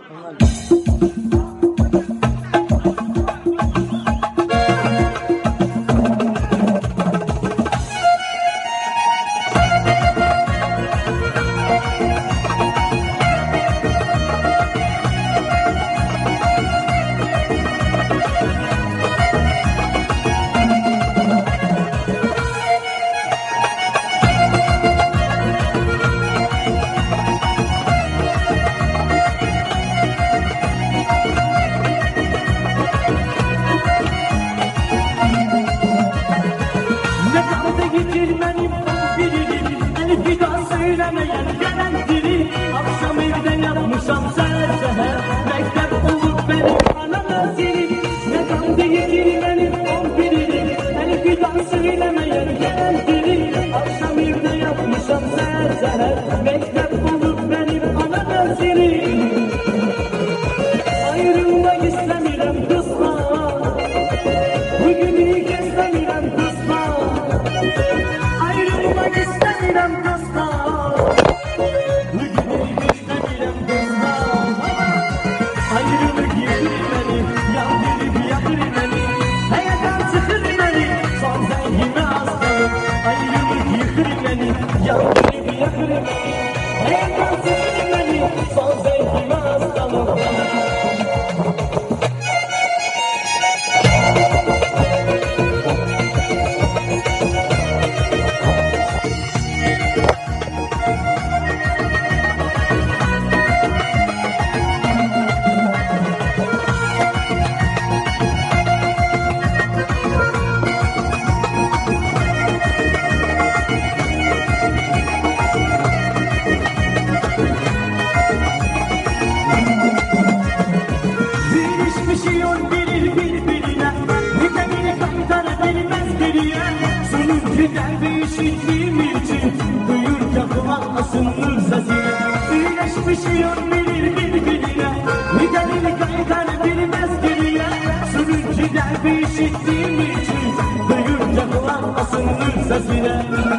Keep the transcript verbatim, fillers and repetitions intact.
Geçirmenim bilirim, elif bir daha söylemeyen gelen dili. Akşam evden yapmışam seher seher, mektep olur benim anam zili. Ne kan değiştirmenim on bilirim, elif bir daha söylemeyen gelen dili. Akşam evden yapmışam seher seher, mektep olur benim anam zili. Ayrılmak istemiyorum kızma, bugünü istemiyorum kızma. Ayrılmak istemiyorum kızma, bugünü istemiyorum kızma. Ayrılık yıkır beni, yandırıp yakır beni, hayattan sıkır beni, son zengime hastalık. Ayrılık yıkır beni, yandırıp yakır beni, hayattan sıkır beni, son zengime hastalık. Pişiyor bilir birbirine, vitamini kaytar bilmez geriye. Sonuncu derdi işittiğim için duyur kapıma asılır sesine. Güneş pişiyor bilir birbirine, vitamini kaytar bilmez geriye. Sonuncu derdi işittiğim için duyur kapıma asılır sesine.